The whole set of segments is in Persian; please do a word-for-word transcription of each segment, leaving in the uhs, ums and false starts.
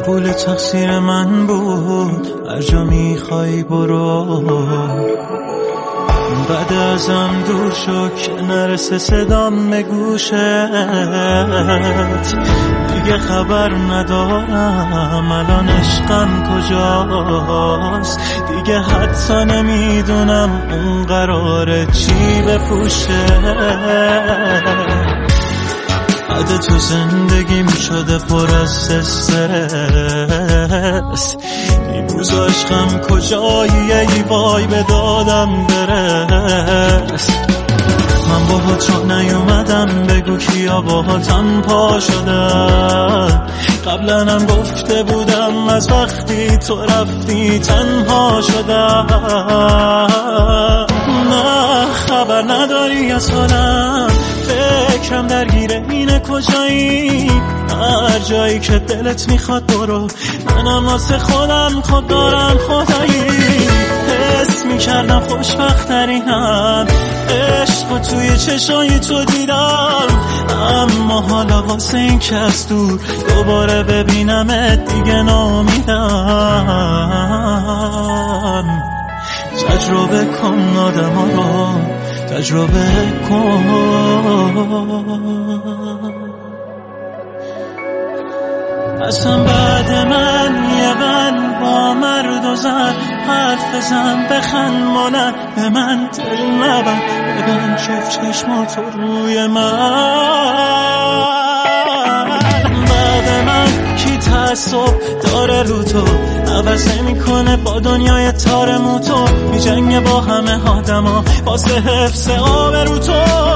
قبول تقصیر من بود، هر جا میخوای برو. بعد ازم دور شو که نرسه صدام به گوشت، دیگه خبر ندارم الان عشقم کجاست. دیگه حتی نمیدونم اون قراره چی بپوشه. بعد تو زندگیم شده پر از استرس، دیروز عشقم کجایی ای وای به دادم برس. من باهات چون نیومدم بگو کیا باهاتم پا شدن. قبلا هم گفته بودم از وقتی تو رفتی تنها شدم. نه خبر نداری از حالم، فکرم درگیره اینه کجایی. هر جایی که دلت میخواد برو، منم واسه خودم خود دارم خدایی. حس میکردم خوشبخت‌ترینم، عشق و توی چشای تو دیدم. اما حالا واسه این که از دور دوباره ببینمت دیگه نامیدم. تجربه کن آدم ها رو، تجربه کن. اصلا بعد من یه من با مرد و زن حرف بزن، بخند مانه به من دل نبن، ببن شف چشمات روی من. بعد من کی تعصب داره رو تو، عوض نمیکنه با دنیای تار موتو. میجنگه با همه آدما واسه حفظ آبرو تو.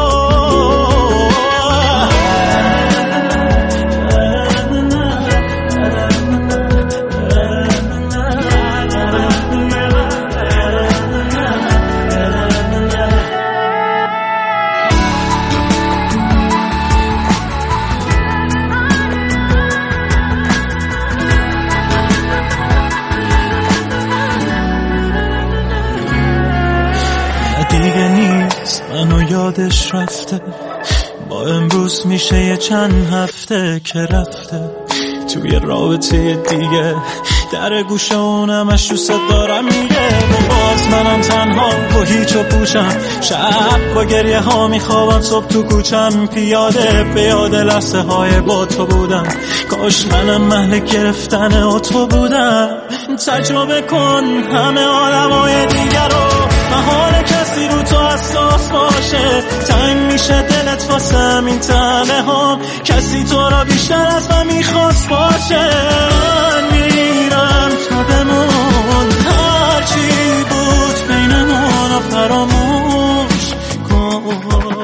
دیگه نیست منو یادش رفته، با امروز میشه یه چند هفته که رفته توی رابطه دیگه. در گوشه اونمش دوست دارم میگه، باز منم تنها و هیچ و پوشم. شب با گریه ها میخوابم، صبح تو کوچم پیاده به یاد لحظه های با تو بودم. کاش منم محل گرفتن و تو بودم. تجربه کن همه آدمای دیگر رو، محال کسی رو تو حساس باشه. تنگ میشه دلت واسه همین تنه ها، کسی تو را بیشتر از من میخواست باشه. من میرم تا بمون، هرچی بود بینمون رو فراموش کن.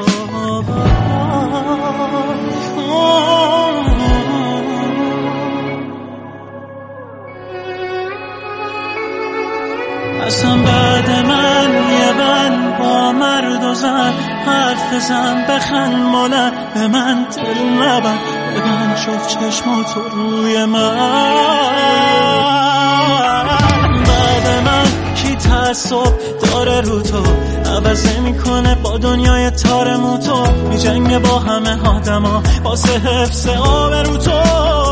اصلا بعد من یه من با مرد و زن حرف بزن، بخند مانه به من دل نبن، ببن شف چشمات روی من. بعد من کی تعصب داره رو تو، عوض نمیکنه با دنیای تار موتو. میجنگه با همه آدما واسه حفظ آبرو تو.